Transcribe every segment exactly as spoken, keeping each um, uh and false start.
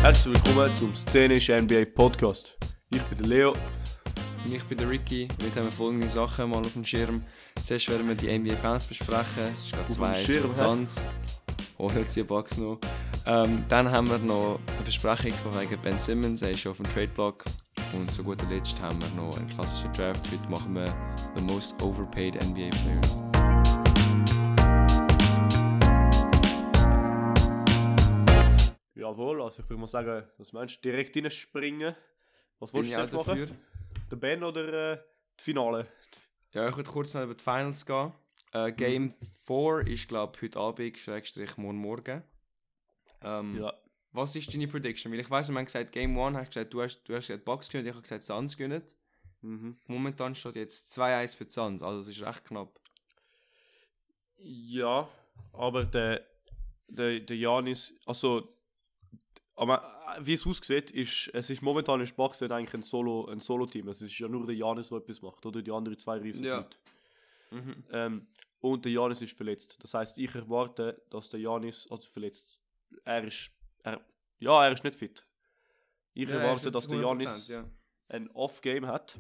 Herzlich willkommen zum Szenischen N B A Podcast. Ich bin der Leo. Und ich bin der Ricky. Heute haben wir folgende Sachen mal auf dem Schirm. Zuerst werden wir die N B A Fans besprechen. Es ist gerade zwei Schirm, Suns. Oh, jetzt die Bugs noch. Ähm, dann haben wir noch eine Besprechung von wegen Ben Simmons. Er ist schon auf dem Trade-Block. Und zu guter Letzt haben wir noch einen klassischen Draft. Heute machen wir The Most Overpaid N B A Players. Jawohl, also ich würde mal sagen, dass Menschen direkt reinspringen. Was willst du jetzt machen? Dafür. Der Ben oder äh, das Finale? Ja, ich würde kurz noch über die Finals gehen. Äh, Game vier ist, glaube ich, heute Abend, Schrägstrich morgen Morgen. Ähm, Ja. Was ist deine Prediction? Weil ich weiss, wir haben gesagt, Game eins hast gesagt, du hast, du hast gesagt Bucks gewinnen, ich habe gesagt Suns gewinnen. Mhm. Momentan steht jetzt zwei eins für die Suns, also es ist recht knapp. Ja, aber der, der, der Giannis, also, aber äh, wie es aussieht, ist, es ist momentan in Bucks eigentlich ein Solo, ein Solo-Team. Es ist ja nur der Giannis, der etwas macht, oder die anderen zwei riesen Ja. Leute. Mhm. Ähm, und der Giannis ist verletzt. Das heisst, ich erwarte, dass der Giannis, also verletzt, er ist, er, ja, er ist nicht fit. Ich Ja, er erwarte, ist dass der hundert Giannis Prozent, ja. ein Off-Game hat.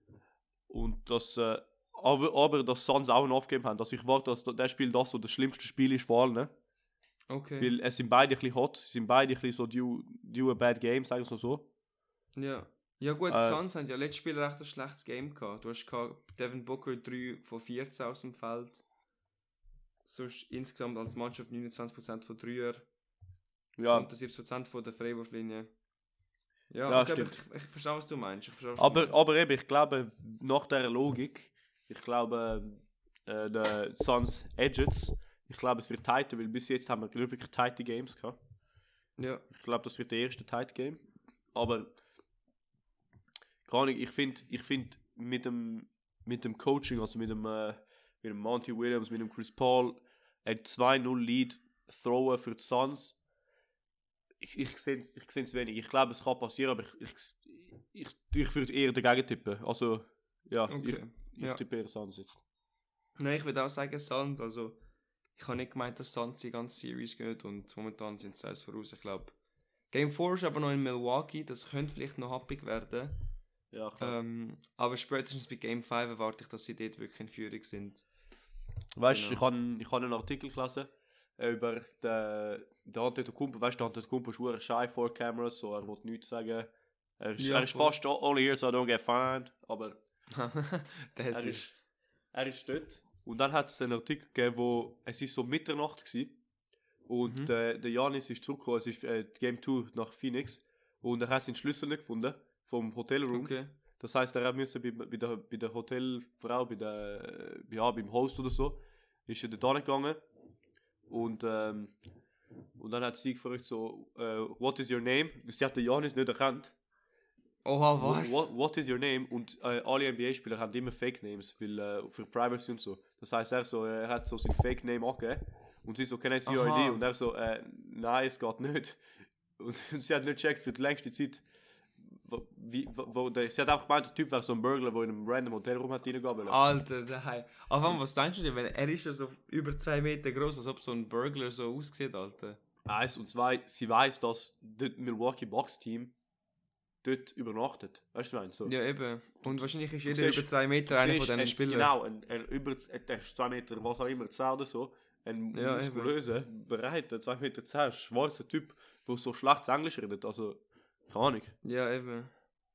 Und dass, äh, aber, aber dass Suns auch ein Off-Game haben. Also ich warte, dass das Spiel das so das schlimmste Spiel ist vor allen. Okay. Weil es sind beide ein bisschen hot, sie sind beide ein bisschen so due, due a bad game, sagen wir es so. Ja. Ja gut, die Äh, Suns haben ja letztes Spiel recht ein schlechtes Game gehabt. Du hast gehabt, Devin Booker drei von vierzehn aus dem Feld. Sonst insgesamt als Mannschaft neunundzwanzig Prozent von Dreier. Ja, Und siebzig Prozent von der Freiwurflinie. Ja, Ja, okay, aber stimmt. ich, ich verstehe, was du meinst. Ich verstehe, was du aber, meinst. aber eben, ich glaube, nach dieser Logik, ich glaube, äh, der Suns Edges, ich glaube, es wird tighter, weil bis jetzt haben wir nicht wirklich tighte Games gehabt. Ja. Ich glaube, das wird der erste Tight Game. Aber keine Ahnung, ich finde ich find mit dem, mit dem Coaching, also mit dem, äh, mit dem Monty Williams, mit dem Chris Paul, ein zwei null Lead throwen für die Suns. Ich, ich sehe es ich seh's wenig. Ich glaube, es kann passieren, aber ich, ich, ich, ich würde eher dagegen tippen. Also, ja, Okay. ich, ich Ja. tippe eher Suns jetzt. Nein, ich würde auch sagen Suns. Also, ich habe nicht gemeint, dass Suns die ganze Series gehen und momentan sind sie eins voraus. Ich glaube, Game vier ist aber noch in Milwaukee. Das könnte vielleicht noch happig werden. Ja, klar. Ähm, aber spätestens bei Game fünf erwarte ich, dass sie dort wirklich in Führung sind. Weißt du, genau. ich habe ich hab einen Artikel gelesen äh, über den, den Antetokounmpo. Weißt du, der Antetokounmpo ist sehr shy vor Cameras, so er will nichts sagen. Er ist, Ja, er ist voll. fast only here, so I don't get fined. Aber das er ist. ist, er ist dort. Und dann hat es einen Artikel gegeben, wo es ist so Mitternacht war. Und Mhm. der, der Giannis ist zurückgekommen, es ist äh, Game zwei nach Phoenix. Und er hat seinen Schlüssel nicht gefunden vom Hotelroom. Okay. Das heisst, er musste bei, bei, der, bei der Hotelfrau, bei der, ja, beim Host oder so, ist er dort gegangen. Und, ähm, und dann hat sie gefragt so, äh, what is your name? Sie hat den Giannis nicht erkannt. Oha, was? What, what is your name? Und äh, alle N B A-Spieler haben immer Fake Names, weil, äh, für Privacy und so. Das heisst, er, so, er hat so sein Fake Name angegeben. Und sie so, can I see your Aha. I D? Und er so, äh, nein, es geht nicht. Und sie hat nicht gecheckt für die längste Zeit. Wo, wie, wo, wo der, sie hat auch gemeint, der Typ wäre so ein Burglar, der in einem random Hotelraum hat reingehen wollen. Alter, daheim. Aber was denkst du dir, wenn er ist ja so über zwei Meter groß, als ob so ein Burglar so aussieht, Alter? Eins und zwei, sie weiß, dass das Milwaukee Bucks Team dort übernachtet. Weißt du, was ich meine? So. Ja, eben. Und wahrscheinlich ist Du jeder siehst- über zwei Meter Du einer siehst von diesen ein- Spielern. Genau, ein, ein über der ist zwei Meter, was auch immer, zehn oder so. Ein Ja, eben. muskulöser, breiter, zwei Meter zehn, schwarzer Typ, der so schlecht Englisch redet. Also, keine Ahnung. Ja, eben.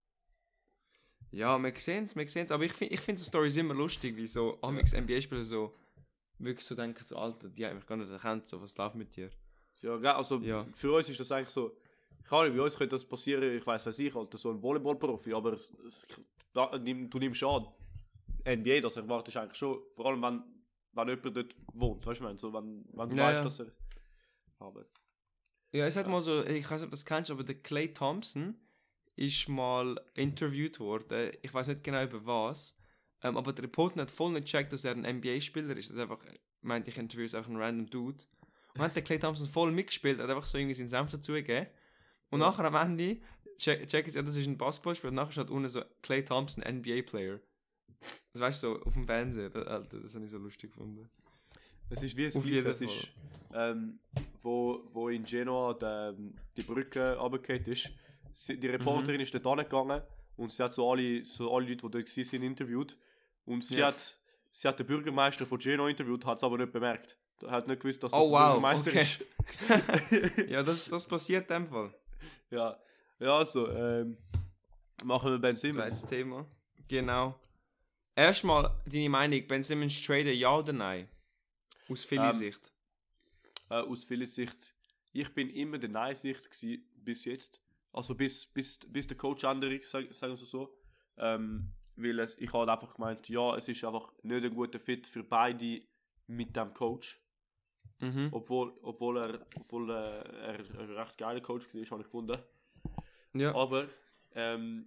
Ja, wir sehen es, wir sehen es. Aber ich finde ich find so Storys immer lustig, wie so Amix N B A-Spieler so wirklich so denken, so Alter, die haben mich gar nicht erkannt, so, was läuft mit dir? Ja, gell, also Ja. für uns ist das eigentlich so, keine Ahnung, bei uns könnte das passieren, ich weiß was ich, Alter, so ein Volleyball-Profi, aber es, es, da, nimm- du nimmst an, N B A, das erwartest du eigentlich schon, vor allem wenn, wenn jemand dort wohnt, weißt du, ich meine, so, wenn, wenn du Ja, weißt, ja. dass er, aber, Ja, ich sag mal so, ich weiß nicht, ob du das kennst, aber der Klay Thompson ist mal interviewt worden. Ich weiß nicht genau über was. Ähm, aber der Reporter hat voll nicht gecheckt, dass er ein N B A-Spieler ist. Er hat einfach meint, ich interviewe einfach einen random Dude. Und hat der Klay Thompson voll mitgespielt, hat einfach so irgendwie seinen Senf dazugegeben. Und Ja. nachher am Ende check, check jetzt, ja, das ist ein Basketballspieler. Und nachher steht unten so Klay Thompson, N B A-Player. Das weißt du, so auf dem Fernseher. Das, Alter, das habe ich so lustig gefunden. Es ist wie es Auf Gleiche. jeden Es ist, ähm, wo, wo in Genoa die, die Brücke runtergefallen ist. Sie, die Reporterin Mhm. ist dort hingegangen und sie hat so alle, so alle Leute, die dort waren, interviewt. Und sie, Ja. hat, sie hat den Bürgermeister von Genoa interviewt, hat es aber nicht bemerkt. Er hat nicht gewusst, dass das Oh, der wow, Bürgermeister okay. ist. Ja, das, das passiert in dem Fall. ja. ja, also, ähm, machen wir Ben Simmons. Zweites Thema. Genau. Erstmal deine Meinung, Ben Simmons traden, ja oder nein? Aus Philly Ähm, Sicht. Äh, aus vieler Sicht, ich bin immer der Nein-Sicht gewesen, bis jetzt. Also bis, bis, bis der Coach Änderung, sag, sagen wir so. Ähm, weil es, ich habe einfach gemeint, ja, es ist einfach nicht ein guter Fit für beide mit dem Coach. Mhm. Obwohl, obwohl, er, obwohl er, er ein recht geiler Coach war, habe ich gefunden. Ja. Aber, ähm,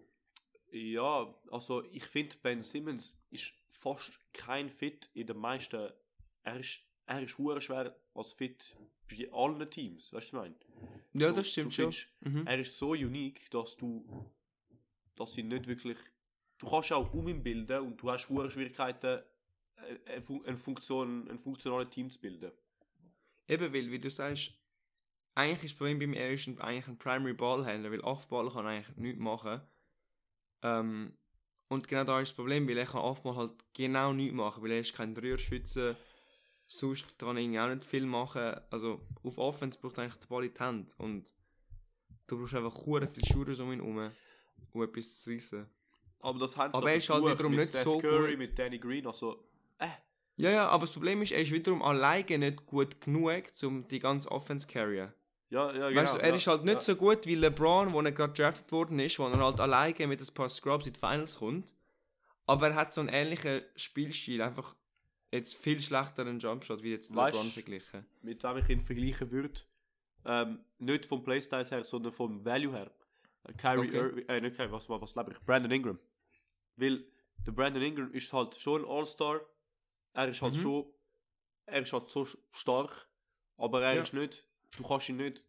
ja, also ich finde, Ben Simmons ist fast kein Fit in den meisten. Er ist, er ist hure schwer als Fit bei allen Teams, weißt du, was ich meine? Ja, So, das stimmt du schon. findest, Mhm. Er ist so unique, dass du, dass sie nicht wirklich, du kannst auch um ihn bilden und du hast hure Schwierigkeiten, eine, Fun- eine Funktion, ein funktionales Team zu bilden. Eben, weil, wie du sagst, eigentlich ist das Problem bei ihm, er ist ein, eigentlich ein Primary Ballhändler, weil Off-Ball kann er eigentlich nichts machen. Ähm, und genau da ist das Problem, weil er kann Off-Ball halt genau nichts machen, weil er ist kein Rührschütze, sonst kann er irgendwie auch nicht viel machen. Also auf Offense braucht er eigentlich den Ball in die Hand und du brauchst einfach hure viel Shooters um ihn herum, um etwas zu reissen. Aber das haben sie Aber doch er ist halt versucht wiederum mit nicht Seth so Curry, gut. mit Danny Green, also, äh, Ja, ja, aber das Problem ist, er ist wiederum alleine nicht gut genug, um die ganze Offense zu carryen. ja, ja, genau. Weißt du, er ja, ist halt nicht ja. so gut wie LeBron, wo er gerade drafted worden ist, wo er halt alleine mit ein paar Scrubs in die Finals kommt. Aber er hat so einen ähnlichen Spielstil, einfach jetzt viel schlechteren Jumpshot wie jetzt Weißt- LeBron verglichen. Mit wem ich ihn vergleichen würde, ähm, nicht vom Playstyle her, sondern vom Value her. Äh, Kyrie Okay. Irving, äh, nicht Kyrie, was, was, was glaube ich, Brandon Ingram. Weil der Brandon Ingram ist halt schon ein All-Star, er ist halt Mhm. schon, er ist halt so sch- stark, aber er Ja. ist nicht, du kannst ihn nicht,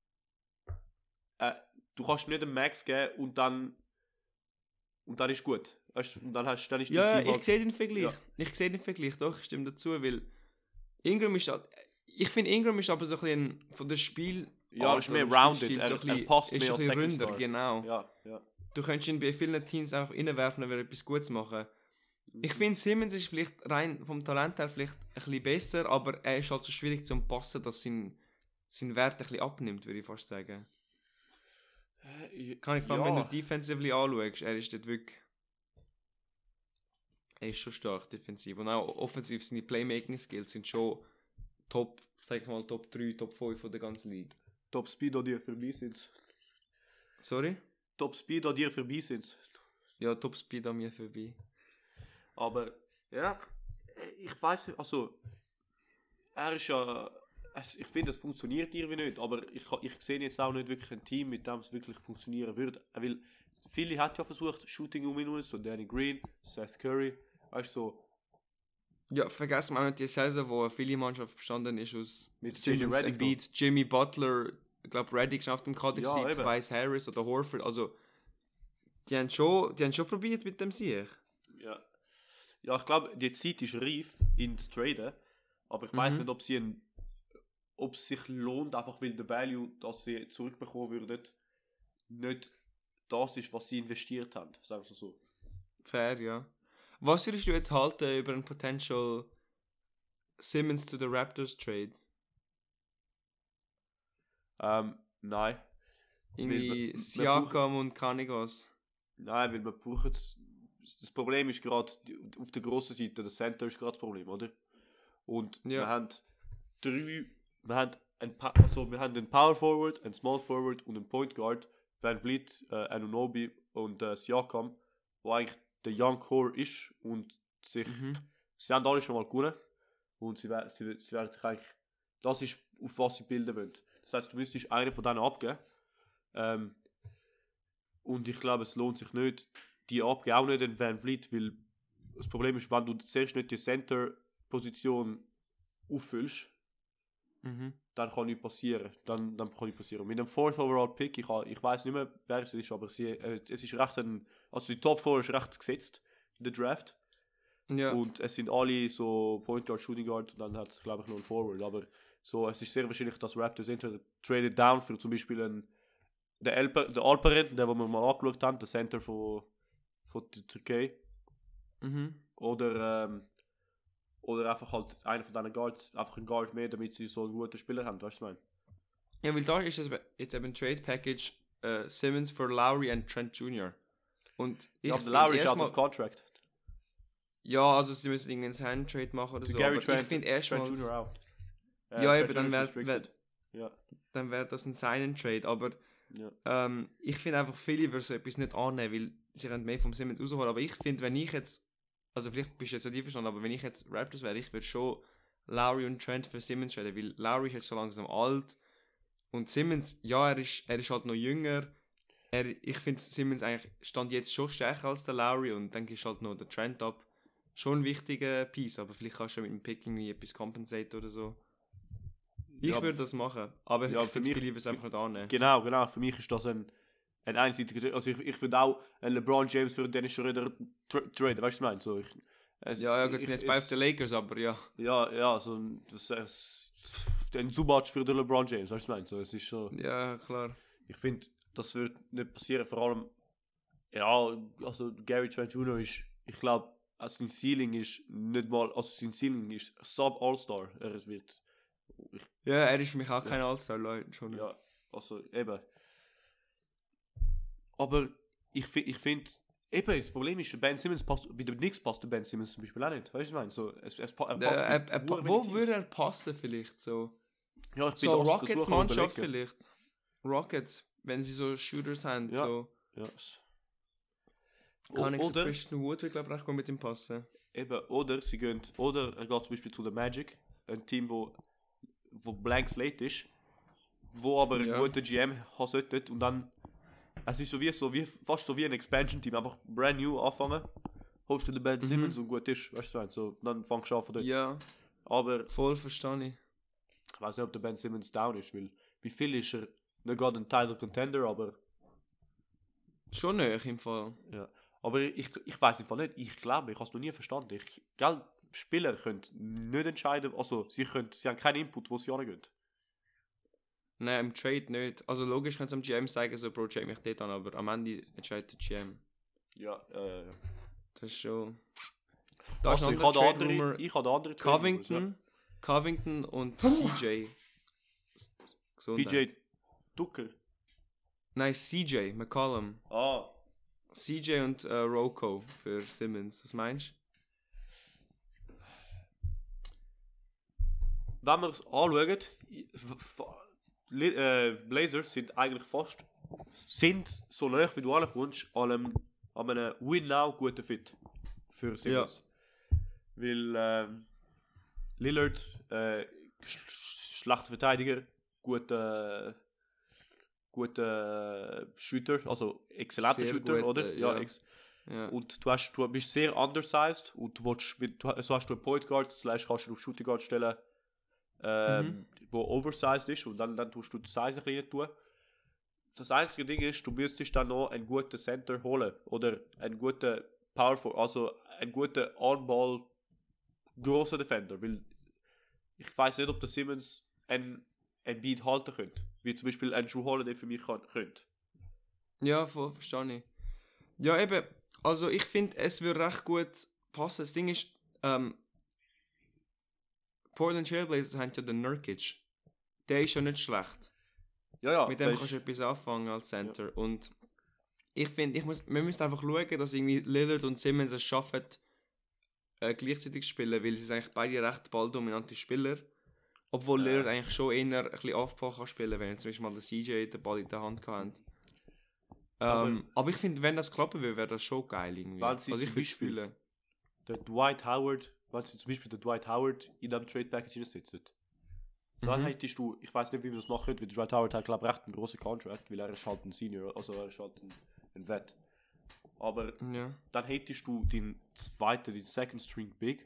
äh, du kannst nicht einen Max geben und dann, und dann ist gut. Weißt, du, und dann, hast, dann ist Ja, dein ich Team halt, sehe den Vergleich. Ja. Ich sehe den Vergleich, doch, ich stimme dazu, weil Ingram ist halt, ich finde Ingram ist aber so ein bisschen von der Spiel ja, er ist mehr oder rounded, Spielstil er, so ein er bisschen- passt ist mehr ein als bisschen Second ründer, Star. genau. Ja, ja. Du könntest ihn bei vielen Teams einfach reinwerfen, wenn er etwas Gutes machen. Ich finde, Simmons ist vielleicht rein vom Talent her vielleicht ein bisschen besser, aber er ist halt so schwierig zum Passen, dass sein, sein Wert ein bisschen abnimmt, würde ich fast sagen. Äh, Kann ich ja. wenn du defensively anschaust, er ist dort wirklich... Er ist schon stark defensiv. Und auch offensiv, seine Playmaking-Skills sind schon Top, sag ich mal, Top drei, Top fünf von der ganzen Liga. Top Speed an dir vorbei sind. Sorry? Top Speed an dir vorbei sind. Ja, Top Speed an mir vorbei. Aber, ja, ich weiß nicht, also, er ist ja, es- ich finde, es funktioniert irgendwie nicht, aber ich, ich sehe jetzt auch nicht wirklich ein Team, mit dem es wirklich funktionieren würde. Weil, viele hat ja versucht, Shooting um ihn herum, so Danny Green, Seth Curry, weißt du, so, Ja, vergessen wir auch nicht die Saison, wo eine viele Mannschaft bestanden ist aus Mit Simmons, J J Redick Embiid, Jimmy Butler, ich glaube Redick ist auf dem Kader, Ja, gewesen, eben. Tobias Harris oder Horford, also die haben schon, die haben schon probiert mit dem Sieg. ja. Ja, ich glaube, die Zeit ist reif, ihn zu traden, aber ich weiß Mhm. nicht, ob sie ein, ob es sich lohnt, einfach weil der Value, das sie zurückbekommen würden, nicht das ist, was sie investiert haben, sagen wir so. Fair, ja. Was würdest du jetzt halten über einen potential Simmons to the Raptors Trade? Ähm, nein. Irgendwie Weil wir- wir Siakam und kann ich was. Nein, weil wir brauchen... Das Problem ist gerade, auf der grossen Seite, der Center ist gerade das Problem, oder? Und Ja. wir haben drei... Wir haben, ein pa also wir haben einen Power Forward, einen Small Forward und einen Point Guard, Van Vliet, äh, Anunoby und äh, Siakam, wo eigentlich der Young Core ist und sich... Mhm. Sie haben alle schon mal gewonnen und sie, wer- sie, sie werden sich eigentlich... Das ist, auf was sie bilden wollen. Das heisst, du müsstest einen von denen abgeben. Ähm, und ich glaube, es lohnt sich nicht, die abgeben, auch nicht in Van Vliet, weil das Problem ist, wenn du zuerst nicht die Center-Position auffüllst, Mhm. dann kann nichts passieren. Dann, dann kann nichts passieren. Mit dem Fourth Overall Pick, ich, ha- ich weiß nicht mehr, wer es ist, aber sie, äh, es ist recht ein, also die Top vier ist recht gesetzt in der Draft. Ja. Und es sind alle so Point Guard, Shooting Guard und dann hat es, glaube ich, noch ein Forward. Aber so, es ist sehr wahrscheinlich, dass Raptors entweder traded down für zum Beispiel einen, der, Alper, der Alperen, der, den wir mal angeschaut haben, der Center von, von der Türkei. Mhm. Oder, ähm, oder einfach halt einer von diesen Guards, einfach ein Guard mehr, damit sie so einen guten Spieler haben, weißt du, was ich meine? Ja, weil da ist es jetzt eben ein Trade Package äh, Simmons für Lowry und Trent Junior Und ich Ja, aber der Lowry ist out mal, of contract. Ja, also sie müssen irgendeinen Hand-Trade machen oder Der so. Gary Aber Trent, ich finde Trent erstmal. Junior out. Äh, Ja, Trent eben, dann Junior ist wäre restricted. wär, Ja. dann wär das ein Sign-and-Trade. Aber Ja. ähm, ich finde einfach, viele würden so etwas nicht annehmen, weil sie können mehr vom Simmons rausholen. Aber ich finde, wenn ich jetzt, also vielleicht bist du jetzt nicht einverstanden, aber wenn ich jetzt Raptors wäre, ich würde schon Lowry und Trent für Simmons traden, weil Lowry ist jetzt schon langsam alt und Simmons, ja, er ist, er ist halt noch jünger. Er, ich finde Simmons eigentlich stand jetzt schon stärker als der Lowry und dann ist halt noch der Trent ab. Schon ein wichtiger Piece, aber vielleicht kannst du mit dem Pick irgendwie etwas compensate oder so. Ich Ja, würde das machen, aber ja, ich für finde mich- viele es einfach nicht annehmen. Genau, genau. Für mich ist das ein, ein einseitiger. Also ich, ich würde auch einen LeBron James für Dennis Schröder tra- traden, weißt du, was ich meine? So, ich, es, Ja, ja, gut, sind ich- jetzt beide es- auf den Lakers, aber ja. Ja, ja, so ein, das, es, ein Zubatsch für den LeBron James, weißt du, was ich meine? So, es ist so, Ja, klar. ich finde, das wird nicht passieren, vor allem, ja, also Gary Trent Junior ist, ich glaube, also sein Ceiling ist nicht mal, also sein Ceiling ist Sub-All-Star, er es wird, Ja, er ist für mich auch Ja. kein All-Star, Leute. Schon nicht. ja, also eben. Aber ich, fi- ich finde, eben, das Problem ist, der Ben Simmons passt, bei dem Knicks passt der Ben Simmons zum Beispiel auch nicht, weißt du, was ich meine? So, es, es, pa- er Äh, passt er, mit er, hure wo wenig würde Teams. er passen vielleicht so? Ja, ich bin So das Rockets versuchen Mannschaft überlegen. vielleicht. Rockets, wenn sie so Shooters haben, Ja. so. Ja, es- Kann ich so oder, Christian Wood, ich glaube, recht gut mit ihm passen. eben, oder sie gehen, oder er geht zum Beispiel zu der Magic, ein Team, wo, wo blank slate ist, wo aber Ja. einen guten G M haben sollte und dann, es ist so wie, so wie, fast so wie ein Expansion-Team, einfach brand new anfangen, holst du den Ben Mhm. Simmons und gut ist, weißt du, was ich meine? So, dann fangst du an von dort. Ja, Aber voll verstehe ich. ich weiß nicht, ob der Ben Simmons down ist, weil wie viel ist er nicht gerade ein Title Contender, aber Schon nöch im Fall. ja. Aber ich, ich weiß im Fall nicht, ich glaube, ich habe es noch nie verstanden. Ich, gell, Spieler können nicht entscheiden, also sie, können, sie haben keinen Input, wo sie hingehen. Nein, im Trade nicht. Also logisch können sie am G M sagen, so, Bro, trade mich dort an, aber am Ende entscheidet der G M. Ja, äh. Das ist schon... Da Also, ist ich ein habe anderer andere, Trade-Rumor. ich habe andere Trade Rumors, Covington, Covington und C J. S- s- ja. Gesundheit. P J Tucker. Nein, C J, McCollum. Ah. C J und äh, Rocco für Simmons. Was meinst Wenn wir es anschauen, f- f- Li- äh, Blazers sind eigentlich fast sind so nah wie du ankommst an einem, an einem Win-Now guten Fit für Simmons. Weil ähm, Lillard, äh, sch schlechter Verteidiger, guter guter Shooter, also exzellenter Sehr Shooter, guter, oder? Ja, ja. ex du? Ja. und du, hast, du bist sehr undersized und du willst mit, du, so hast du einen Point Guard, vielleicht kannst du auf Shooting Guard stellen, ähm, Mhm. wo oversized ist und dann, dann tust du die Size ein bisschen tun. Das einzige Ding ist, du müsstest dann noch einen guten Center holen oder einen guten Powerful, also einen guten On-Ball grossen Defender, weil ich weiß nicht, ob der Simmons ein, ein Beat halten könnte, wie zum Beispiel ein Drew Holiday für mich kann, könnte. Ja, voll verstehe ich. Ja, eben, also ich finde, es würde recht gut passen. Das Ding ist, ähm, Portland Trailblazers haben ja den Nurkic. Der ist ja nicht schlecht. Ja, ja. Mit dem das kannst du ist- etwas anfangen als Center. Und ich finde, ich muss, wir müssen einfach schauen, dass irgendwie Lillard und Simmons es schaffen, äh, gleichzeitig zu spielen, weil sie sind eigentlich beide recht balldominante Spieler. Obwohl Äh. Lillard eigentlich schon eher ein bisschen Off-Ball kann spielen, wenn er zum Beispiel mal der C J den Ball in der Hand hat. Aber- Ähm, aber ich finde, wenn das klappen würde, wäre das schon geil irgendwie. Wenn sie Also ich zum würde Beispiel- spielen. der Dwight Howard, wenn sie zum Beispiel der Dwight Howard in diesem Trade Package sitzt, dann Mhm. hättest du, ich weiß nicht, wie man das machen könnte, weil der Dwight Howard hat, glaube ich, recht einen grossen Contract, weil er ist halt ein Senior, also er ist halt ein, ein Vet. Aber Ja. dann hättest du den zweiten, den Second String Big,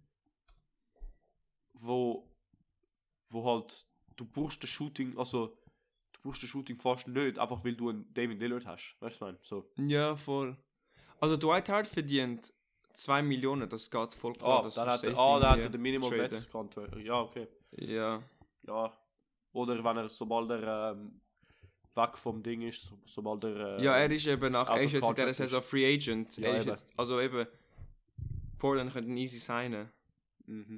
wo, wo halt, du brauchst das Shooting, also du brauchst das Shooting fast nicht, einfach weil du einen David Lillard hast, weißt du, was ich meine? So. Ja, voll. Also Dwight Howard verdient zwei Millionen, das geht voll klar. Ah, dass dann du hat er, safe ah, dann hat irgendwie er den Minimum traden. Wett Ja, okay. Ja. Ja. Oder wenn er, sobald er ähm, weg vom Ding ist, so, sobald er... Äh, Ja, er ist eben nach, out er of ist jetzt in dieser contract Saison ist. Free Agent. Ja, er ist eben. jetzt, also eben, Portland könnte ihn easy signen. Mhm.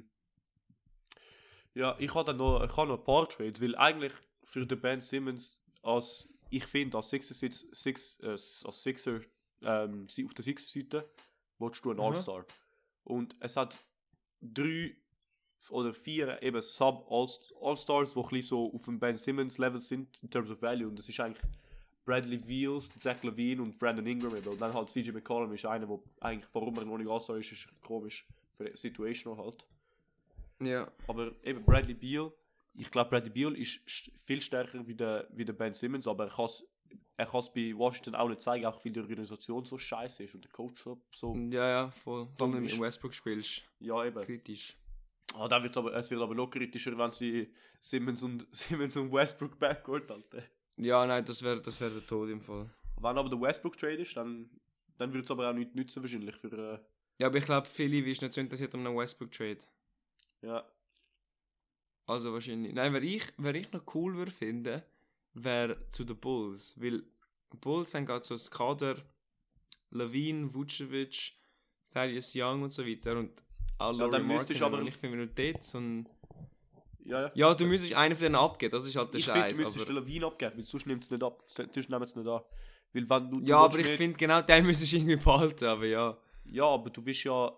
Ja, ich habe dann noch, ich habe noch ein paar Trades, weil eigentlich für den Ben Simmons als, ich finde, als Sixer, Six, Six, äh, als Sixer ähm, auf der Sixer-Seite willst du einen Aha. All-Star. Und es hat drei oder vier eben Sub-All-Stars, die ein bisschen so auf dem Ben Simmons-Level sind, in terms of value. Und das ist eigentlich Bradley Beal, Zach LaVine und Brandon Ingram. Eben. Und dann halt C J McCollum ist einer, der eigentlich, warum er noch nicht All-Star ist, ist komisch, für Situational halt. Ja. Aber eben Bradley Beal, ich glaube Bradley Beal ist st- viel stärker wie der, wie der Ben Simmons, aber er kann es er kann's bei Washington auch nicht zeigen, auch weil die Organisation so scheiße ist und der Coach so, so Ja, ja, voll. Vor allem, wenn du ist. in Westbrook spielst. ja eben. Kritisch. Ah, dann wird's aber, es wird aber noch kritischer, wenn sie Simmons und, Simmons und Westbrook backcourt halten. Ja, nein, das wäre das wär der Tod im Fall. Wenn aber der Westbrook Trade ist, dann, dann wird es aber auch nicht nützen wahrscheinlich für... Äh, Ja, aber ich glaube, Philly ist nicht so interessiert an einem Westbrook-Trade. ja. Also wahrscheinlich. Nein, wer ich, wer ich noch cool würde finden, wäre zu den Bulls. Weil Bulls haben gerade so das Kader Levine, Vucevic, Thaddeus Young und so weiter. Und auch Ja, Laurie dann müsstest Markkinen. du aber- Und ich finde, wenn du dort so ein... Ja, ja. Ja, du müsstest einen von denen abgeben, das ist halt der Ich finde, Scheiß. du müsstest Aber... den Levine abgeben, weil sonst nimmt es nicht ab. Sonst nehmen es nicht an. Weil wenn du, du Ja, willst aber ich nicht- finde, genau den müsstest du irgendwie behalten, aber ja. Ja, aber du bist ja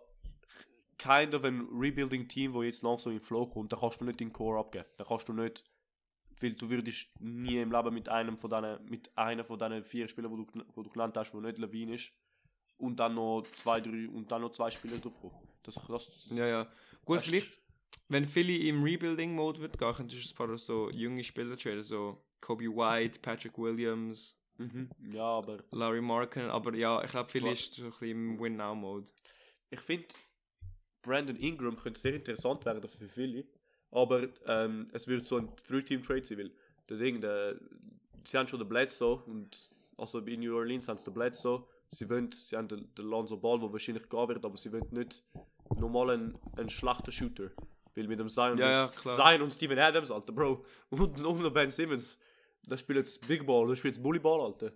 kind of ein Rebuilding-Team, wo jetzt langsam in den Flow kommt. Da kannst du nicht den Core abgeben. Da kannst du nicht, weil du würdest nie im Leben mit einem von diesen, mit einer von diesen vier Spielern, wo du, wo du genannt hast, wo nicht Levine ist, und dann noch zwei, drei und dann noch zwei Spieler draufkommen. Das, das, Ja, ja. Gut, Weißt- vielleicht, wenn Philly im Rebuilding-Mode wird gehen, könntest du ein paar so junge Spieler traden, so Kobe White, Patrick Williams, Mhm. Ja, aber Larry Markkinen, aber ja, ich glaube, Philly Ja. ist so ein bisschen im Win-Now-Mode. ich finde, Brandon Ingram könnte sehr interessant werden für viele, aber ähm, es wird so ein Three-Team-Trade sein, weil der Ding, der, sie haben schon den Bledsoe und also bei New Orleans haben sie den Bledsoe, sie wollen, sie haben den, den Lonzo Ball, der wahrscheinlich gehen wird, aber sie wollen nicht normal einen, einen schlechten Shooter, weil mit dem Zion, Ja, ja, und, klar. Zion und Steven Adams, Alter, Bro, und, und der Ben Simmons, der spielt jetzt Big Ball, der spielt jetzt Bully Ball, Alter.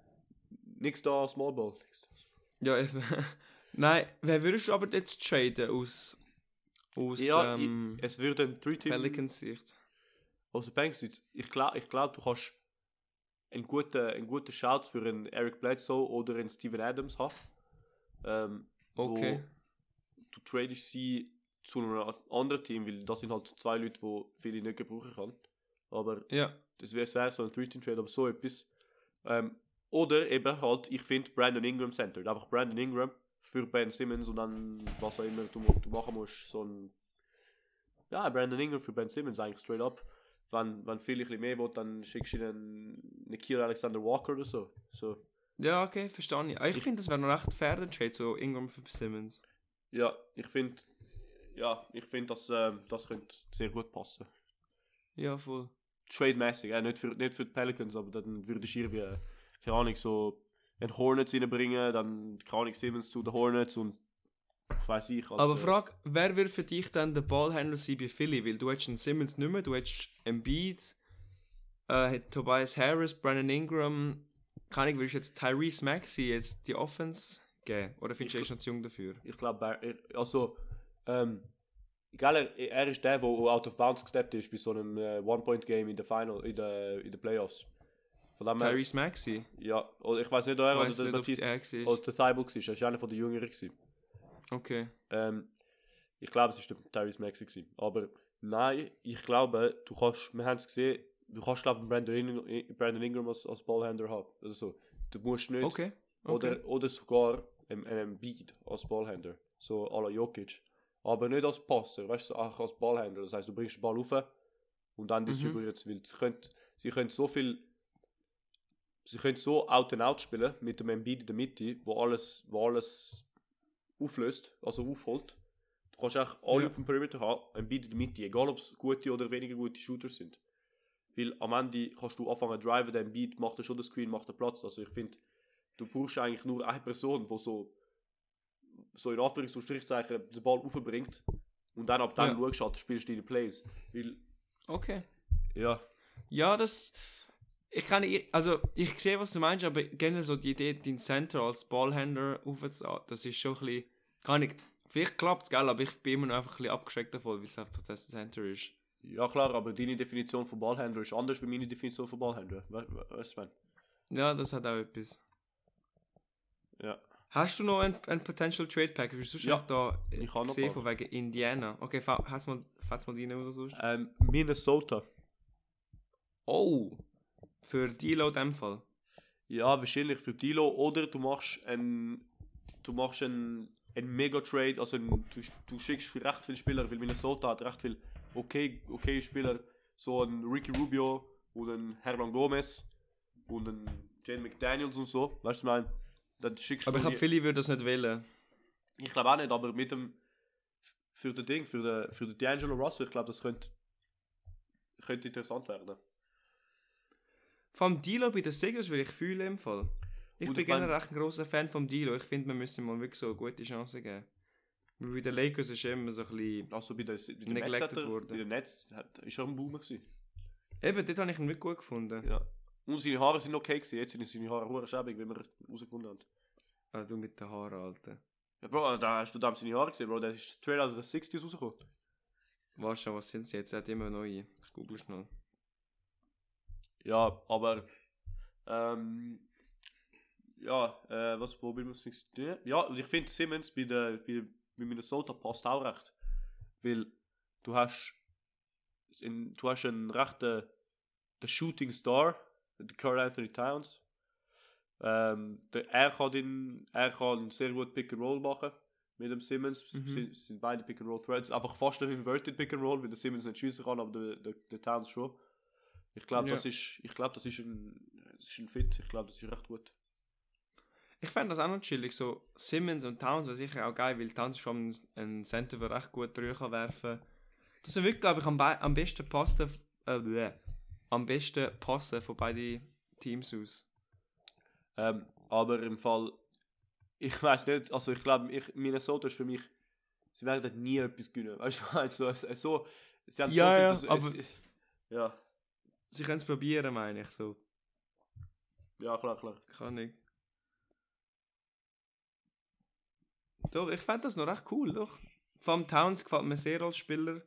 Nix da, Small Ball. Nix da. Ja, eben. Nein, wer würdest du aber jetzt traden aus, aus Ja, ähm, ich, es wird ein Three-Team... Pelicans Sicht? Aus der Bank sieht ich glaube, ich glaub, du kannst einen guten, einen guten Shout für einen Eric Bledsoe oder einen Steven Adams haben. Ähm, Okay. Wo du tradest sie zu einem anderen Team, weil das sind halt zwei Leute, die viele nicht gebrauchen kann. Aber Ja. das wäre wär so ein Three-Team-Trade, aber so etwas. Ähm, oder eben halt, ich finde Brandon Ingram Center. Einfach Brandon Ingram für Ben Simmons und dann was auch immer du, du machen musst. So ein ja, Brandon Ingram für Ben Simmons eigentlich straight up. Wenn, wenn viel ein bisschen mehr will, dann schickst du einen Nikhil Alexander Walker oder so. so. Ja, okay, verstehe ich. Ich Ich- finde, das wäre noch recht fair, der Trade, so Ingram für Simmons. Ja, ich finde, ja, ich finde, das, ähm, das könnte sehr gut passen. Ja, voll. Trade-mäßig, äh, nicht, für, nicht für die Pelicans, aber dann würde ich irgendwie, äh, keine Ahnung, so ein Hornets reinbringen, dann, keine Ahnung, Simmons zu den Hornets und was weiß ich. Also, Aber frag, wer wird für dich dann der Ballhändler sein bei Philly? Weil du hättest einen Simmons nicht mehr, du hättest Embiid, äh, Tobias Harris, Brandon Ingram. Kann ich, willst du jetzt Tyrese Maxey jetzt die Offense geben? Oder findest du, er ist noch zu jung dafür? Ich glaube, also, ähm, egal, er, er ist der, der out of bounds gesteppt ist bei so einem äh, One-Point-Game in der Final, in der, in der Playoffs. Von dem her- Tyrese Maxey? ja, oder ich weiß nicht, ob Ich er oder weiss der nicht, ob Matisse, die Ex ist. oder der Thibault war, er war einer von den Jüngeren gewesen. Okay. Ähm, ich glaube, es war der Tyrese Maxey gewesen. Aber nein, ich glaube, du kannst, wir haben es gesehen, du kannst glaube ich Brandon, In- Brandon Ingram als, als Ballhändler haben. Also so, du musst nicht, Okay. okay. oder, oder sogar einen, einen Beat als Ballhändler, so à la Jokic. Aber nicht als Passer, weißt du, auch als Ballhändler. Das heißt, du bringst den Ball rauf und dann distribuiert es, weil sie können, sie können so viel, sie können so out and out spielen mit dem Embiid in der Mitte, wo alles, wo alles auflöst, also aufholt. Du kannst auch alle Ja. auf dem Perimeter haben, Embiid in der Mitte, egal ob es gute oder weniger gute Shooters sind. Weil am Ende kannst du anfangen zu driven, der Embiid macht schon den Screen, macht den Platz. Also ich finde, du brauchst eigentlich nur eine Person, die so so in Anführungs- und Strichzeichen den Ball aufbringt und dann ab dann Ja. schaust, du spielst deine Plays. Weil, Okay. ja, Ja, das... Ich kann nicht... Also, ich sehe, was du meinst, aber generell so die Idee, den Center als Ballhändler aufzunehmen, das ist schon ein bisschen... Kann ich... Vielleicht klappt es, gell, aber ich bin immer noch einfach ein bisschen abgeschreckt davon, weil es einfach das Center ist. ja klar, aber deine Definition von Ballhändler ist anders als meine Definition von Ballhändler. We we weißt du, was ich Ja, das hat auch etwas. meine? Ja. Hast du noch ein, ein Potential Trade Package? Hast du schon Ja, da äh, ich habe noch gesehen ein paar. von wegen Indiana? Okay, fass mal, fass mal rein oder so. Ähm, Minnesota. Oh! Für Dilo in dem Fall. Ja, wahrscheinlich für Dilo. Oder du machst ein, du machst ein, ein Mega-Trade, also ein, du, du schickst für recht viele Spieler, weil Minnesota hat recht viele okay, okay Spieler. So ein Ricky Rubio und ein Hernan Gomez und ein Jane McDaniels und so. Weißt du, was ich meine? Dann schickst Aber du ich habe die- viele, würden das nicht wählen. Ich glaube auch nicht, aber mit dem für das Ding, für den, für den D'Angelo Russell, ich glaube, das könnte, könnte interessant werden. Vor allem Dilo bei den Sixers will ich fühlen im Fall. Ich Und bin ich mein- generell recht ein grosser Fan vom Dilo. Ich finde, wir müssen ihm mal wirklich so eine gute Chance geben. Weil bei den Lakers ist er immer so ein bisschen... Also bei den, bei den Nets, Neglected hat er, worden. bei den Nets hat, ist er ein Boomer gewesen. Eben, dort habe ich ihn nicht gut gefunden. Ja. Und seine Haare sind okay gewesen, jetzt sind seine Haare hure schäbig, wie wir herausgefunden haben. Ah, du mit den Haaren, Alter. Ja, Bro, da hast du damals seine Haare gesehen, Bro, der ist straight aus den sechziger rausgekommen. Weißt du, was sind sie jetzt? Er hat immer neue. Ich google schnell. Ja, aber ähm, ja, äh, was probieren wir uns tun? Ja, und ich finde Simmons bei, der, bei, bei Minnesota passt auch recht. Weil du hast in, du hast einen rechten der Shooting Star, der Karl Anthony Towns. Ähm, der, er, kann den, er kann sehr gut Pick and Roll machen mit dem Simmons. Mhm. Sie sind beide Pick and Roll Threads. Einfach fast ein Inverted Pick and Roll, weil der Simmons nicht schiessen kann, aber der, der, der Towns schon. Ich glaube, Ja. das ist, ich glaube, das ist ein, das ist ein Fit. Ich glaube, das ist recht gut. Ich fände das auch noch chillig. So Simmons und Towns wäre sicher auch geil, weil Towns schon ein Center, der recht gut drüber kann werfen. Das ist wirklich, glaube ich, am, be am besten passen, äh, bleh, am besten passen von beiden Teams aus. Ähm, aber im Fall, ich weiß nicht, also ich glaube, ich, Minnesota ist für mich, sie werden nie etwas gewinnen. Weißt du, also, so, sie haben Ja, so ja, viel, aber- es, ja, Sie können es probieren, meine ich so. ja, klar, klar. Kann ich. Doch, ich fände das noch recht cool, doch. Vor allem Towns gefällt mir sehr als Spieler.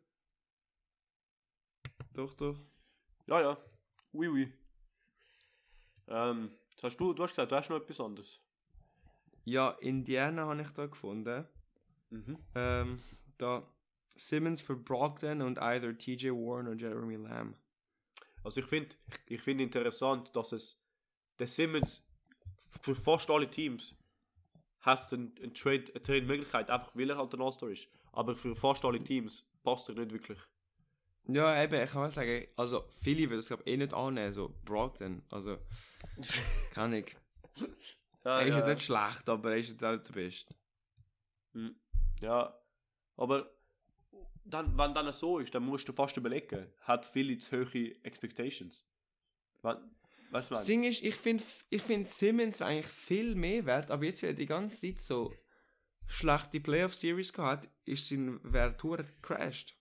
Doch, doch. Ja, ja, oui, oui. Ähm, das hast du, du hast gesagt, du hast noch etwas anderes. Ja, Indiana habe ich da gefunden. Mhm. Ähm, da Simmons für Brogdon und either T J Warren oder Jeremy Lamb. Also ich finde ich find interessant, dass es der Simmons für fast alle Teams hat eine, eine Trade, eine Trade-Möglichkeit, einfach weil er halt ein All-Star ist. Aber für fast alle Teams passt er nicht wirklich. Ja, eben, ich kann mal sagen, also viele würden es glaube ich eh nicht annehmen, so Brogdon, also kann ich. Ja, Er ist ja, jetzt nicht schlecht, aber er ist jetzt auch der Beste. Hm. Ja, aber dann, wenn dann so ist, dann musst du fast überlegen, hat Philly zu hohe Expectations? Wenn, weißt du, Das was? Ding ist, ich finde ich find Simmons eigentlich viel mehr wert, aber jetzt, wenn er die ganze Zeit so schlechte Playoff-Series gehabt hat, ist sein Wert hure gecrashed.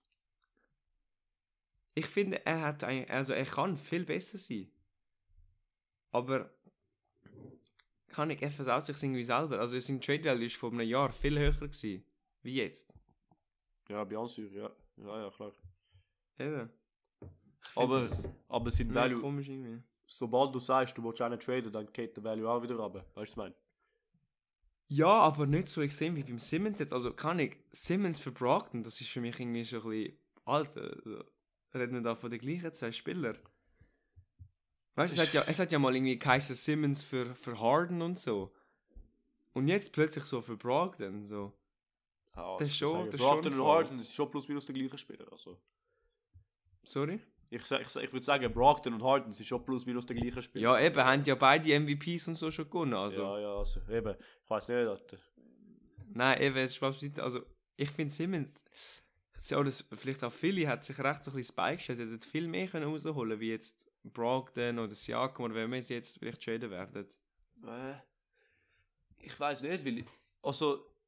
Ich finde, er hat eigentlich, also er kann viel besser sein. Aber kann ich etwas aus sich irgendwie selber. Also sein Trade Value ist vor einem Jahr viel höher gewesen, wie jetzt. Ja, bei Ansür, ja. Ja, ja, klar. Eben. Ich find Aber, das aber sein mega Value, komisch irgendwie. sobald du sagst, du willst einen traden, dann geht der Value auch wieder runter. Weißt du, was ich meine? Ja, aber nicht so extrem wie beim Simmons jetzt. Also kann ich Simmons für Brogdon, das ist für mich irgendwie schon ein bisschen alt. Also, reden wir da von den gleichen zwei Spielern. Weißt du, es hat ja, es hat ja mal irgendwie geheißen Simmons für, für Harden und so. Und jetzt plötzlich so für Brogdon, so. Ja, Das ist schon- sagen, das ist schon Brogdon und voll. Harden, das ist schon plus minus der gleiche Spieler. Also. Sorry? Ich, sag- ich, sag- ich würde sagen, Brogdon und Harden sind schon plus minus der gleiche Spieler. Ja, eben, also, haben ja beide M V Ps und so schon gewonnen. Also. Ja, ja, also eben. Ich weiß nicht, Alter. Nein, eben, es ist Spaß beiseite. Also, ich finde Simmons, ja, das, vielleicht auch Philly hat sich recht so ein bisschen beigestellt, sie hätten viel mehr können rausholen, wie jetzt Brogdon oder Siakam oder wenn wir jetzt vielleicht traden werden. Äh, ich weiß nicht, weil. Also,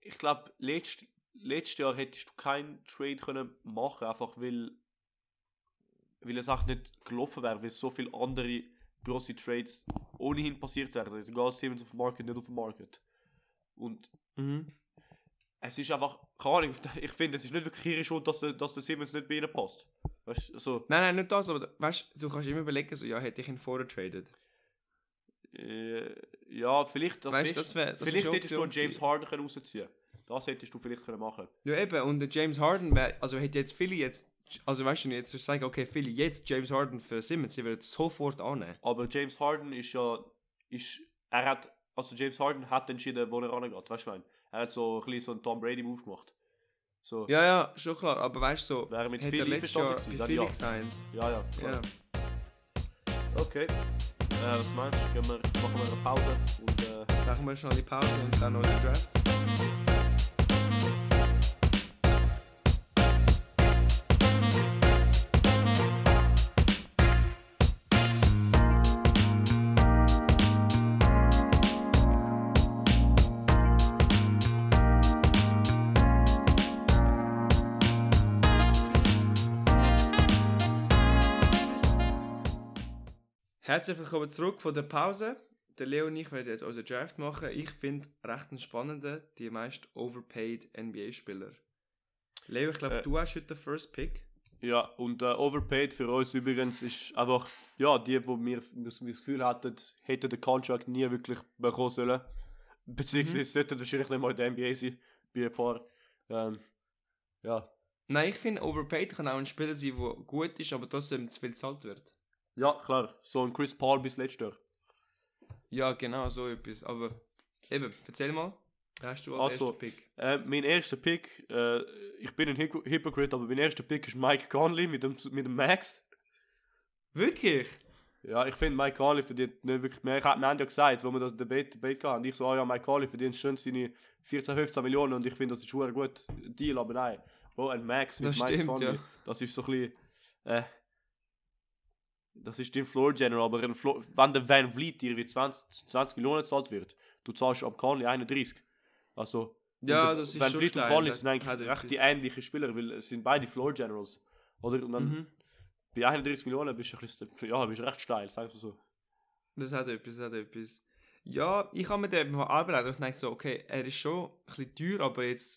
ich glaube, letzt, letztes Jahr hättest du keinen Trade können machen, einfach weil, weil es auch nicht gelaufen wäre, weil so viele andere grosse Trades ohnehin passiert wären. Also egal, Simmons auf dem Market, nicht auf dem Market. Und Mhm. es ist einfach, keine Ahnung, ich finde, es ist nicht wirklich ihre Schuld, dass der, dass der Simmons nicht bei ihnen passt. Weißt du, so. Nein, nein, nicht das, aber weißt, du kannst immer überlegen, so, ja, hätte ich ihn vorher traded. Äh, ja, vielleicht, das Weißt, Beste- das wär- das vielleicht ist hättest du einen Option James Harden können rausziehen. Das hättest du vielleicht können machen. Ja, eben, und der James Harden wäre, also hätte jetzt viele jetzt, also weißt du, jetzt sagen, okay, viele jetzt James Harden für Simmons, die würden es sofort annehmen. Aber James Harden ist ja, ist, er hat, also James Harden hat entschieden, wo er rangeht, weißt du, was ich meine? Er hat so ein bisschen so einen Tom Brady Move gemacht. So, Ja, ja, schon klar, aber weißt du, so, wäre mit hätte viel er letztes Jahr einverstanden bei gewesen, Philly dann gesigned. ja. Ja, ja, klar. Ja, Okay. Äh, was meinst du? Gehen wir, machen wir eine Pause und äh, machen wir schon die Pause und dann noch den Draft. Herzlich willkommen zurück von der Pause. Der Leo und ich werden jetzt unseren Draft machen. Ich finde recht einen spannenden, die meist overpaid N B A-Spieler. Leo, ich glaube, Äh. du hast heute den First Pick. ja, und äh, Overpaid für uns übrigens ist einfach, ja, die, wo wir das Gefühl hatten, hätten den Contract nie wirklich bekommen sollen. Beziehungsweise Mhm. sollten wahrscheinlich nicht mal in der N B A sein, bei ein paar. Ähm, ja. Nein, ich finde, overpaid kann auch ein Spieler sein, der gut ist, aber trotzdem zu viel gezahlt wird. Ja, klar. So ein Chris Paul bis letztes Jahr. Ja, genau, so etwas. Aber eben, erzähl mal. Hast du als Also, ersten Pick? Äh, mein erster Pick, äh, ich bin ein Hypo- Hypocrite, aber mein erster Pick ist Mike Conley mit dem, mit dem Max. Wirklich? Ja, ich finde, Mike Conley verdient nicht wirklich mehr. Ich hab, wir haben ja gesagt, wo wir das Debate, Debate hatten, ich so, ah ja, Mike Conley verdient schön seine vierzehn, fünfzehn Millionen und ich finde, das ist ein guter Deal, aber nein. Oh, ein Max mit Das Mike stimmt, Conley, ja. das ist so ein bisschen, äh, das ist dein Floor General, aber ein Floor, wenn der Van Vliet dir wie zwanzig, zwanzig Millionen gezahlt wird, du zahlst am Conley einunddreißig. Also, Ja, und das ist Van schon Vliet und steil. Conley Das sind eigentlich hat recht die etwas. ähnlichen Spieler, weil es sind beide Floor Generals. Oder? Und dann Mhm. bei einunddreißig Millionen bist du ein bisschen, ja, bist du recht steil, sagst du so. Das hat etwas, das hat etwas. Ja, ich habe mit dem Arbeit und dachte so, okay, er ist schon ein bisschen teuer, aber jetzt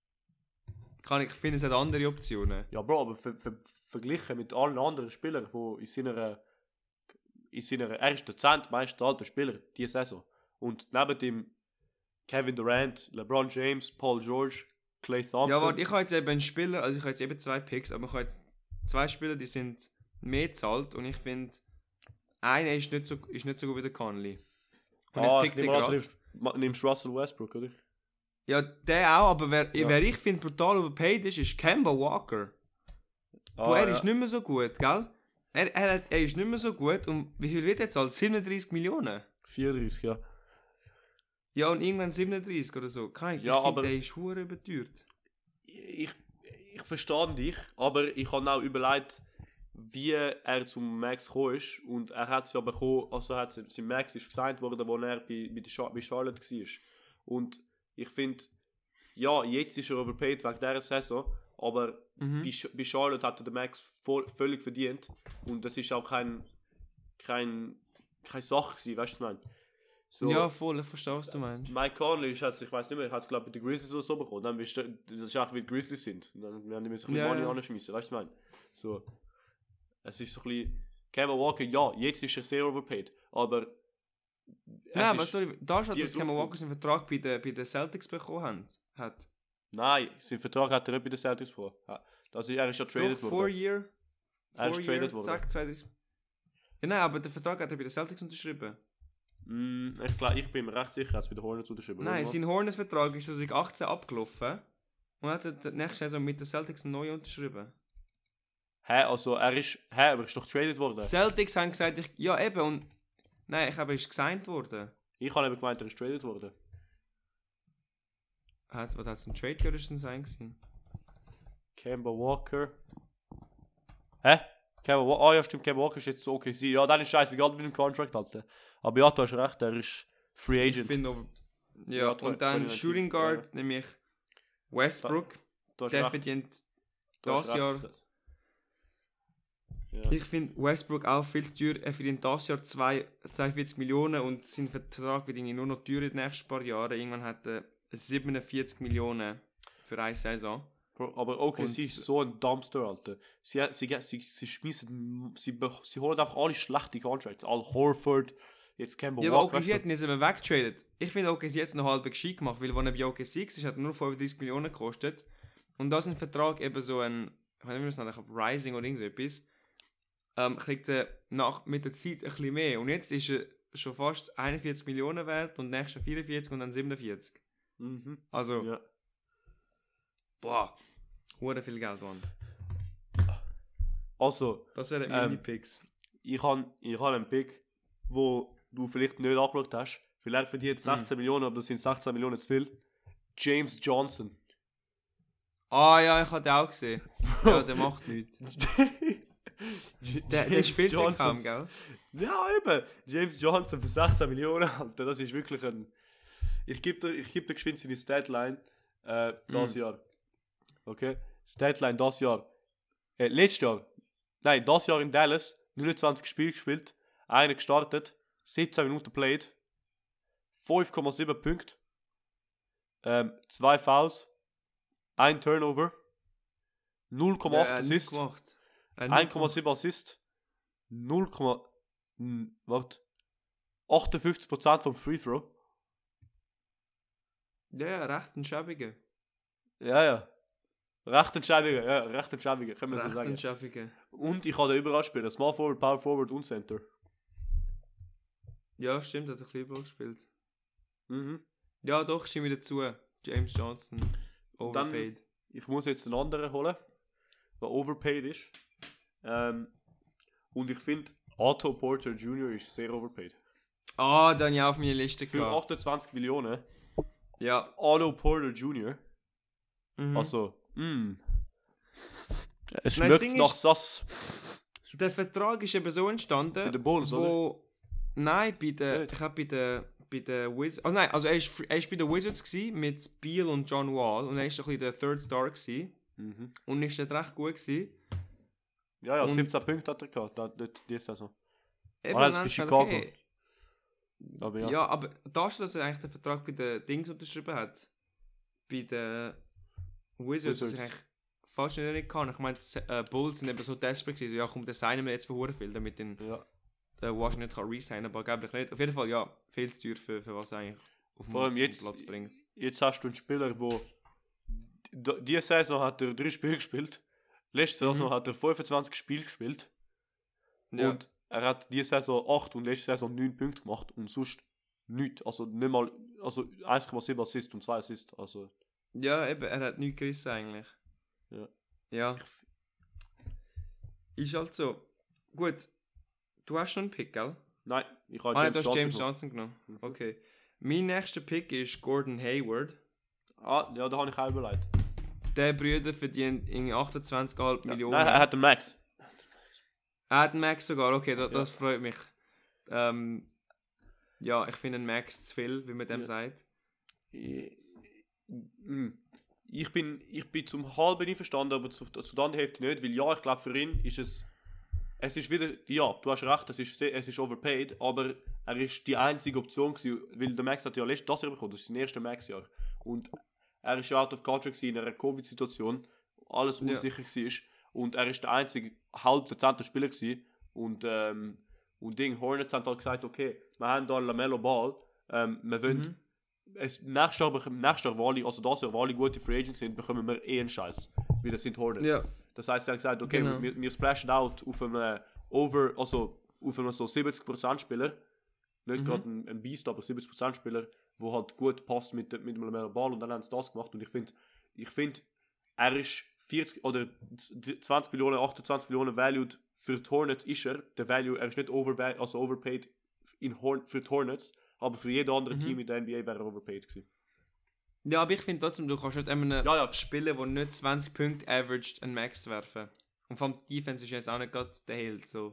kann ich, finde, es hat andere Optionen. Ja, Bro, aber ver ver verglichen mit allen anderen Spielern, die in seiner, in seiner ersten zehn meistbezahlten Spieler diese Saison. Und neben dem Kevin Durant, LeBron James, Paul George, Klay Thompson. Ja, warte, ich habe jetzt eben einen Spieler, also ich habe jetzt eben zwei Picks, aber ich habe jetzt zwei Spieler, die sind mehr gezahlt und ich finde, einer ist nicht so, ist nicht so gut wie der Conley. Und ah, ich ich pick den nehme an, du gerade. nimmst, ma- nimmst Russell Westbrook, oder? Ja, der auch, aber wer, Ja. wer ich finde brutal overpaid ist, ist Kemba Walker. Ah, Bro, er ja. ist nicht mehr so gut, gell? Er, er, hat- er ist nicht mehr so gut und wie viel wird er zahlt? siebenunddreißig Millionen? vierunddreißig, ja. Ja, und irgendwann siebenunddreißig oder so. Keine Ahnung, Ja, ich aber- finde, der ist hure überteuert. Ich, ich verstehe dich, aber ich habe auch überlegt, wie er zum Max gekommen ist. Und er hat es ja bekommen, also hat sein sein Max ist gesigned worden, wo er bei, bei, der Char- bei Charlotte war. Und ich finde, ja, jetzt ist er overpaid wegen dieser Saison, aber Mhm. bei, Sch- bei Charlotte hat er den Max voll, völlig verdient. Und das ist auch kein, kein, keine Sache gewesen, weißt du, was ich meine? So, Ja, voll, ich verstehe, was du meinst. Mike Conley ist jetzt, ich weiß nicht mehr, hat es glaube ich bei den Grizzlies oder so bekommen. Dann bist du, das ist auch wie die Grizzlies sind. Und dann werden die müssen ein bisschen Ja, Money ja. anschmeißen, weißt du, was ich meine? So, es ist so ein bisschen, Kemba Walker, ja, jetzt ist er sehr overpaid, aber es Nein, ist- aber sorry, da steht, die dass Kemba drauf- Walker seinen Vertrag bei den, bei den Celtics bekommen hat. hat. Nein, sein Vertrag hat er nicht bei den Celtics bekommen. Ja, das ist, er ist ja Doch, traded four worden. year. Er ist four traded year, worden. zack, zwanzig. Ja, nein, aber den Vertrag hat er bei den Celtics unterschrieben. Mm, ich, glaub, ich bin mir recht sicher, er hat es bei den Hornets unterschrieben. Nein, oder? sein Hornets-Vertrag ist zwanzig achtzehn abgelaufen und hat die nächste Saison mit den Celtics neu unterschrieben. Hä, also er ist, hä, aber er ist doch traded worden. Celtics haben gesagt, ich, ja eben, und nein, ich habe, er ist gesigned worden. Ich habe eben gemeint, er ist traded worden. Hat, was hat es ein Trade gehört, ist es ein Sein gewesen? Kemba Walker. Hä? Kemba Walker? Ah ja, stimmt, Kemba Walker ist jetzt so okay. Ja, dann ist scheißegal mit dem Contract, Alter. Aber ja, du hast recht, er ist Free Ich Agent. finde, over, Ja, Ja, und dann zwanzig neunzehn, Shooting Guard, ja. nämlich Westbrook. Du hast Der recht. verdient Du hast das recht. Jahr. Ja. Ich finde Westbrook auch viel zu teuer. Er verdient das Jahr zwei- zweiundvierzig Millionen und sein Vertrag wird irgendwie nur noch teurer in den nächsten paar Jahren. Irgendwann hat er siebenundvierzig Millionen für eine Saison. Bro, aber okay, Und- sie ist so ein Dumpster, Alter. Sie, sie, sie, sie schmeißen, sie, be- sie holen einfach alle schlechte Contracts. Al Horford, jetzt Kemba Ja, aber Walker. O K C hat ihn jetzt eben weggetradet. Ich finde, O K C hat es noch halb gescheit gemacht, weil, als er bei O K C war, hat er nur fünfunddreißig Millionen gekostet. Und da ist ein Vertrag eben so ein, ich weiß nicht, wie man das nennt, ich glaube Rising oder irgend so etwas, ähm, kriegt er nach, mit der Zeit ein bisschen mehr. Und jetzt ist er schon fast einundvierzig Millionen wert und nächstes Jahr vierundvierzig und dann siebenundvierzig. Mhm. Also, Ja. boah, hure viel Geld, Mann. Also, Das wären Ähm, meine Picks. ich habe ich hab einen Pick, wo du vielleicht nicht angeschaut hast. Vielleicht verdient sechzehn Millionen, aber das sind sechzehn Millionen zu viel. James Johnson. Ah ja, ich habe den auch gesehen. Ja, der macht nichts. Der, der spielt ja kaum, gell? Ja, eben. James Johnson für sechzehn Millionen, Alter. Das ist wirklich ein... Ich gebe dir, ich geb dir geschwind seine Statline äh, das Mm. Jahr. Okay? Statline das Jahr. Äh, letztes Jahr. Nein, das Jahr in Dallas. neunundzwanzig Spiele gespielt. Einer gestartet. siebzehn Minuten played. fünf Komma sieben Punkte. Ähm, zwei Fouls. Ein Turnover. null Komma acht Ja, er hat nichts Assist. gemacht. Er hat eins nichts Komma sieben Assist. null, hm, warte. achtundfünfzig Prozent vom Free Throw. gemacht. Ja, recht ein schäbiger. Ja, ja. Recht entscheidiger, ja, recht entscheidiger, können wir so Recht sagen. ein schäbiger. Und ich kann da überall spielen. Small Forward, Power Forward und Center. Ja, stimmt, hat ein bisschen überall gespielt. Mhm. Ja, doch, stimme ich dazu. James Johnson. Overpaid. Ich muss jetzt einen anderen holen, der overpaid ist. Ähm, und ich finde, Otto Porter Junior ist sehr overpaid. Ah, dann ja auf meine Liste Für gehabt. achtundzwanzig Millionen. Ja. Otto Porter Junior Mhm. Also, mh. Es Nein, das schmeckt Ding nach ist- Sass. Der Vertrag ist eben so entstanden, Bei den Bulls, oder? wo... Nein, bei der... Nicht? Ich glaube bei der... Bei der Wizards... Also nein, also er ist, er ist bei den Wizards gewesen, mit Beal und John Wall und er ist ein bisschen der Third Star gewesen. Mhm. Und ist dort recht gut gewesen. Ja, ja, Und- siebzehn Punkte hat er gehabt, da- dort diese Saison. Eben, Ah, das dann ist ist bei halt Chicago. Aber ja. Ja. aber da steht, dass er eigentlich den Vertrag bei den Dings unterschrieben hat. Bei den Wizards, was ich Wizards. eigentlich fast nicht kann. Ich meine, die äh, Bulls sind eben so desperate gewesen. Ja, komm, das signen wir jetzt für hure viel, damit den ja. der Washington nicht kann resignen, aber glaube nicht. Auf jeden Fall, ja, viel zu teuer für, für was er eigentlich auf Vor allem den jetzt- Platz bringt. Jetzt hast du einen Spieler, wo d- diese Saison hat er drei Spiele gespielt. Letzte Mhm. Saison hat er fünfundzwanzig Spiele gespielt. Ja. Und er hat diese Saison acht und letzte Saison neun Punkte gemacht und sonst nichts. Also nicht mal, also eins Komma sieben Assist und zwei Assist. Also ja, eben, er hat nichts gerissen eigentlich. Ja. Ja. Ist halt so. Gut, du hast schon einen Pick, gell? nein, ich habe Ah, James nein, du hast Johnson James genommen. Johnson genommen. Mhm. Okay. Mein nächster Pick ist Gordon Hayward. Ah, ja, da habe ich auch überlegt. Der Brüder verdient irgendwie achtundzwanzig Komma fünf Ja. Millionen. Nein, er hat den Max. Er hat einen Max sogar, okay, da, Ja. das freut mich. Ähm, ja, ich finde einen Max zu viel, wie man dem Ja. sagt. Ich, mm. ich, bin, ich bin zum halben einverstanden, aber zu, zu der anderen Hälfte nicht, weil ja, ich glaube für ihn ist es, es ist wieder, ja, du hast recht, es ist, sehr, es ist overpaid, aber er ist die einzige Option gewesen, weil der Max hat ja letztes das Jahr bekommen, das ist sein erstes Max-Jahr und er ist ja out of contract gewesen in einer Covid-Situation, alles Ja. unsicher war und er ist der einzige halb dezente Spieler gewesen und ähm, und Ding, Hornets haben halt gesagt, okay, wir haben da LaMelo Ball, ähm, wir wollen Mhm. es, nächstes Jahr, bekommen- nächstes Jahr, wo alle, also das Jahr, wo alle gute Free Agents sind, bekommen wir eh einen Scheiß. Weil das sind Hornets. Ja. Das heisst, sie haben gesagt, okay, Genau. wir, wir splashen out auf einem Over, also auf einem so siebzig Prozent Spieler. Nicht Mhm. gerade ein, ein Beast, aber siebzig Prozent Spieler, wo halt gut passt mit, mit dem LaMelo Ball und dann haben sie das gemacht. Und ich finde, ich finde, er ist vierzig oder zwanzig Millionen, achtundzwanzig Millionen valued für die Hornets ist er. Der Value, er ist nicht over, also overpaid in Horn, für die Hornets, aber für jedes andere Mhm. Team in der N B A wäre er overpaid gewesen. Ja, aber ich finde trotzdem, du kannst nicht einem Ja, ja. Spieler, der nicht zwanzig Punkte averaged, einen Max werfen. Und vom Defense ist jetzt auch nicht gerade der Held, so.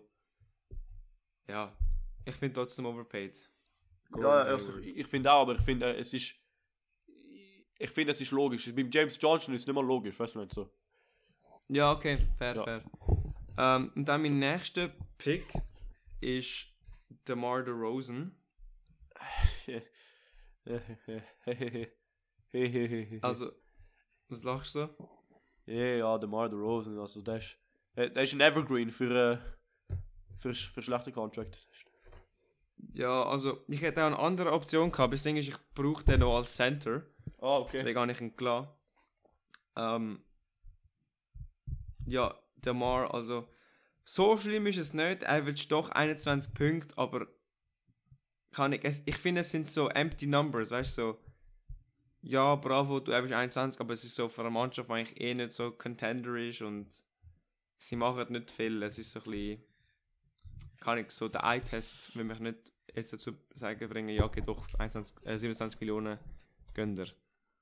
Ja, ich finde trotzdem overpaid. Ja, also, ich, ich finde auch, aber ich finde, äh, es ist, ich finde, es ist logisch. Beim James Johnson ist es nicht mal logisch, weißt du nicht so. Ja, okay, fair, Ja. fair. Ähm, und dann mein nächster Pick ist DeMar DeRozan. Also, was lachst du? Ja, ja, DeMar DeRozan, also der ist, äh, der ist ein Evergreen für, äh, für, für schlechte Contract. Ja, also, ich hätte auch eine andere Option gehabt, aber das Ding ist, ich brauche den noch als Center. Ah, okay. Deswegen habe ich ihn klar. Ähm, ja, DeMar, also, so schlimm ist es nicht. Er will doch einundzwanzig Punkte, aber kann ich, es, ich finde, es sind so empty numbers, weißt du, so. Ja, bravo, du hast einundzwanzig, aber es ist so für eine Mannschaft, die eigentlich eh nicht so Contender ist und sie machen nicht viel. Es ist so ein bisschen, kann ich so, der Eye-Test will mich nicht jetzt dazu sagen bringen, ja, okay, doch, einundzwanzig, äh, siebenundzwanzig Millionen gönnt er.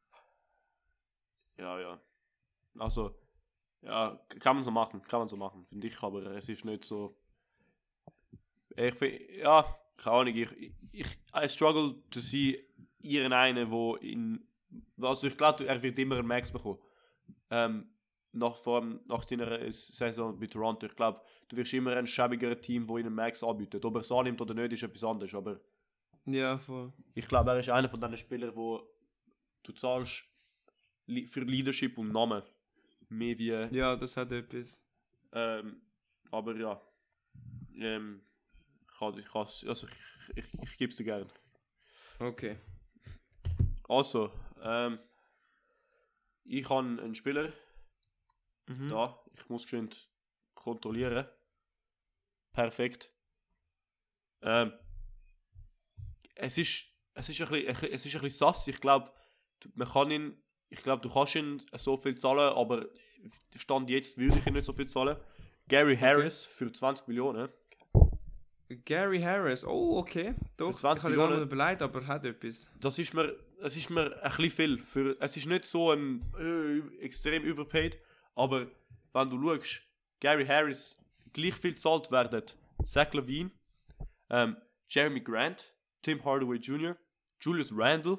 Ja, ja. Also, ja, kann man so machen, kann man so machen, finde ich, aber es ist nicht so. Ich finde, ja, keine Ahnung, ich, ich, ich I struggle to see irgendeinen, wo in, also ich glaube, er wird immer einen Max bekommen. Ähm, nach, vor allem nach seiner Saison bei Toronto. Ich glaube, du wirst immer ein schäbigeres Team, wo ihn einen Max anbietet. Ob er es annimmt oder nicht, ist etwas anderes, aber Ja, voll. ich glaube, er ist einer von diesen Spielern, wo du zahlst li- für Leadership und Namen mehr wie, Ja, das hat etwas. ähm, aber ja, ähm, ich kann, ich kann, also ich, ich, ich gebe es dir gerne. Okay. Also, ähm, ich habe einen Spieler Mhm. da, ich muss geschwind kontrollieren. Perfekt. Ähm, es ist, es ist ein bisschen, es ist ein bisschen sass. Ich glaube, man kann ihn, ich glaube, du kannst ihn so viel zahlen, aber Stand jetzt würde ich ihn nicht so viel zahlen. Gary Harris für zwanzig Millionen. Gary Harris, oh, okay. Doch, Für zwanzig ich habe ihn gar Millionen. nicht beleidigt, aber er hat etwas. Das ist mir, es ist mir ein bisschen viel. Für, es ist nicht so ein äh, extrem überpaid, aber wenn du schaust, Gary Harris gleich viel zahlt werden, Zach LaVine, ähm, Jeremy Grant, Tim Hardaway Junior, Julius Randle,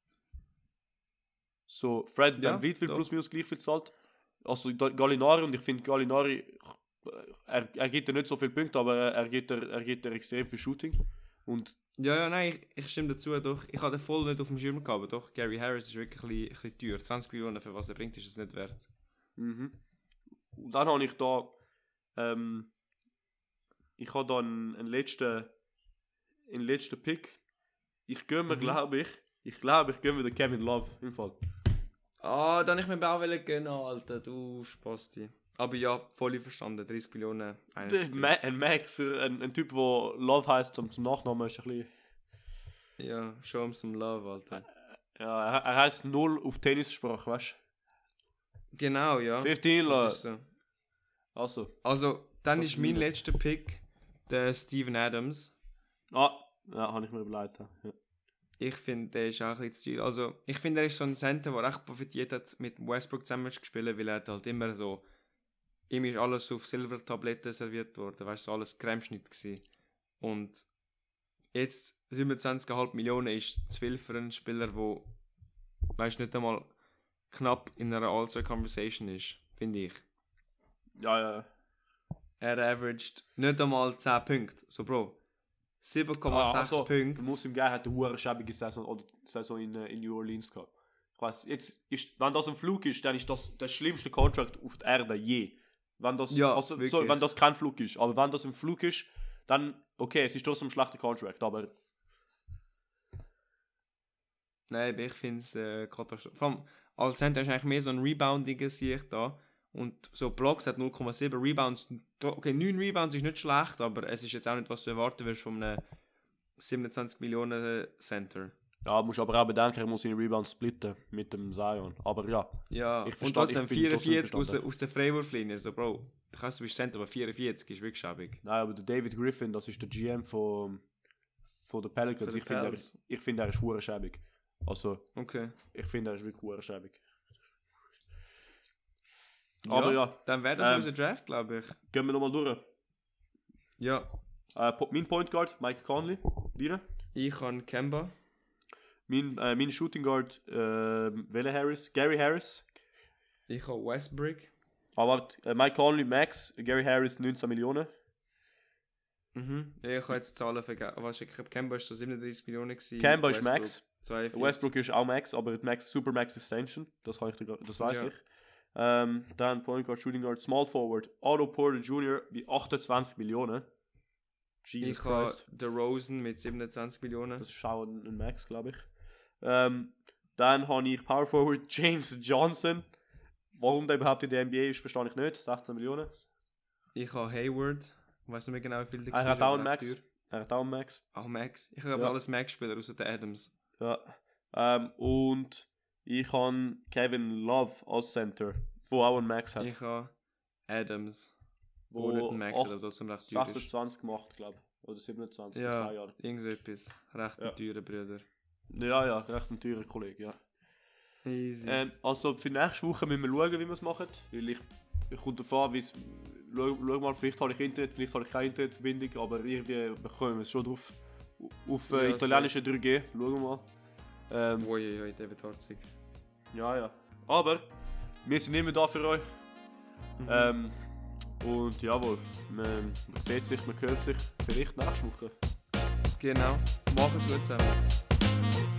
so Fred Ja, Van Vliet wird doch. plus minus gleich viel zahlt. Also da- Gallinari, und ich finde Gallinari, er, er gibt ja nicht so viele Punkte, aber er, er gibt er, er gibt er extrem viel Shooting. Und Ja, ja, nein, ich, ich stimme dazu, doch. Ich hatte den voll nicht auf dem Schirm gehabt, aber doch, Gary Harris ist wirklich ein bisschen, ein bisschen teuer. zwanzig Millionen für was er bringt, ist es nicht wert. Mhm. Und dann habe ich da, ähm, ich habe da einen, einen letzten, einen letzten Pick. Ich gönne mir, Mhm. glaube ich, ich glaube, ich gönne mir den Kevin Love im Fall. Ah, dann ich mir auch wollen gönnen, Alter, du Spasti. Aber ja, voll verstanden, dreißig Millionen. einundsiebzig. Ma ein Max für einen, einen Typ, der Love heisst, zum, zum Nachnamen ist ein bisschen, Ja, show him some love, Alter. ja, er, er heisst null auf Tennissprache, weißt Genau, ja. du? fünfzehn, Das ist Leute. so. Also, Also, dann Das ist ist mein meine. letzter Pick der Steven Adams. ah, ja, habe ich mir überlegt. Ja. Ja. Ich finde, der ist auch ein bisschen zu teuer. Also, ich finde, er ist so ein Center, der echt profitiert hat, mit Westbrook zusammen zu spielen, weil er hat halt immer so, ihm ist alles auf Silbertabletten serviert worden, weißt du, so alles Cremeschnitt gewesen. Und jetzt siebenundzwanzig Komma fünf Millionen ist zu viel für einen Spieler, der, weißt du, nicht einmal knapp in einer All-Star-Conversation ist, finde ich. Ja, ja. Er averaged nicht einmal zehn Punkte. So, Bro, sieben Komma sechs Ah, also, Punkte. Du musst ihm geben, hat eine hohe schäbige Saison, oder Saison in, äh, in New Orleans gehabt. Ich weiss, jetzt ist, wenn das ein Flug ist, dann ist das der schlimmste Contract auf der Erde je. Wenn das, Ja, also, so, wirklich. wenn das kein Flug ist. Aber wenn das ein Flug ist, dann, okay, es ist trotzdem ein schlechter Contract, aber Nein, aber ich finde es äh, katastrophal. Vor allem, als Center ist eigentlich mehr so ein Reboundiger, sehe ich da. Und so Blocks hat null Komma sieben, Rebounds, okay, neun Rebounds ist nicht schlecht, aber es ist jetzt auch nicht, was du erwarten wirst von einem siebenundzwanzig Millionen Center. ja, musst aber auch bedenken, er muss seine Rebounds splitten mit dem Zion. Aber ja, Ja, Ich und verstehe- trotzdem ich bin vierundvierzig trotzdem aus, verstanden. aus der Freiwurflinie. So, Bro, du kannst, du bist Center, aber vierundvierzig ist wirklich schäbig. nein, aber der David Griffin, das ist der G M von, von den Pelicans. Von den Ich finde, er, Pels. ich finde, er ist hure schäbig. Also, Okay. ich finde, er ist wirklich hure schäbig. Aber ja, Dann wäre das ähm, unser Draft, glaube ich. gehen wir nochmal durch. Ja, Äh, Po- mein Point Guard, Mike Conley, dir. ich habe Kemba. Mein, äh, mein Shooting Guard, äh, welcher Harris? Gary Harris. Ich habe Westbrook. Aber äh, Mike Conley, Max, Gary Harris neunzehn Millionen. Mhm. Ja, ich habe jetzt Zahlen vergessen. Was, ich glaube, Kemba war so siebenunddreißig Millionen. Gewesen. Kemba ist Westbrook Max. zweiundvierzig. Westbrook ist auch Max, aber Max, Super Max Extension. Das, kann ich, dir- das weiß Ja. ich. Ähm, dann Point Guard, Shooting Guard, Small Forward, Otto Porter Junior bei achtundzwanzig Millionen. Jesus Ich habe Christ. DeRozan mit siebenundzwanzig Millionen. Das ist auch ein, ein Max, glaube ich. Ähm, dann habe ich Power Forward James Johnson. Warum der überhaupt in der N B A ist, verstehe ich nicht. sechzehn Millionen. Ich habe Hayward. Ich weiß nicht mehr genau, wie viel der Er hat war, auch aber einen recht Max. teuer. Er hat auch einen Max. Auch Max. Ich habe Ja. alles Max-Spieler außer der Adams. Ja. Ähm, und ich habe Kevin Love als Center, wo auch einen Max hat. Ich habe Adams. Wo Wo nicht ein Max acht- hat, aber trotzdem recht teuer ist. sechsundzwanzig gemacht, glaube ich. Oder siebenundzwanzig, Ja. vor zwei Jahren. Irgend so etwas. Recht Ja. ein teurer Bruder. Ja, ja, recht ein teurer Kollege, ja. Easy. Ähm, also für nächste Woche müssen wir schauen, wie wir es machen. Weil ich, ich komme davon an, wie es... Schau, schau mal, vielleicht habe ich Internet, vielleicht habe ich keine Internetverbindung, aber irgendwie bekommen wir es schon drauf. Auf äh, Ja, italienische drei G, schauen wir mal. Ähm, Uiuiui, David Harzig. ja, ja. Aber wir sind immer da für euch. Mhm. Ähm, und jawohl, man, man sieht sich, man hört sich vielleicht nächste Woche. Genau. Macht's gut zusammen.